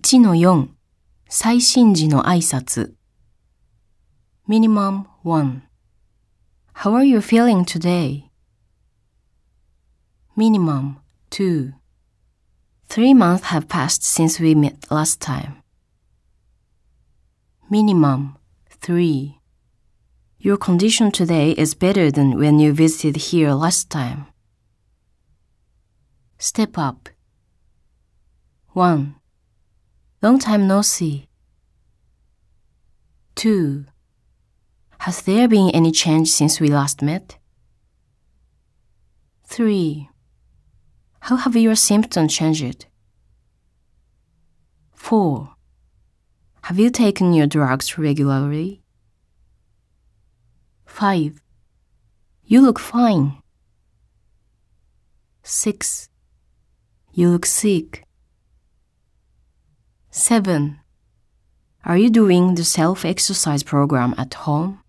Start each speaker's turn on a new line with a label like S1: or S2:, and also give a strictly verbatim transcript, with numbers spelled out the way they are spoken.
S1: いちのよん 最新時の挨拶 Minimum one How are you feeling today? Minimum two Three months have passed since we met last time. Minimum three Your condition today is better than when you visited here last time. Step up one Long time no see. two Has there been any change since we last met? three How have your symptoms changed? four Have you taken your drugs regularly? five You look fine. six You look sick. seven Are you doing the self-exercise program at home?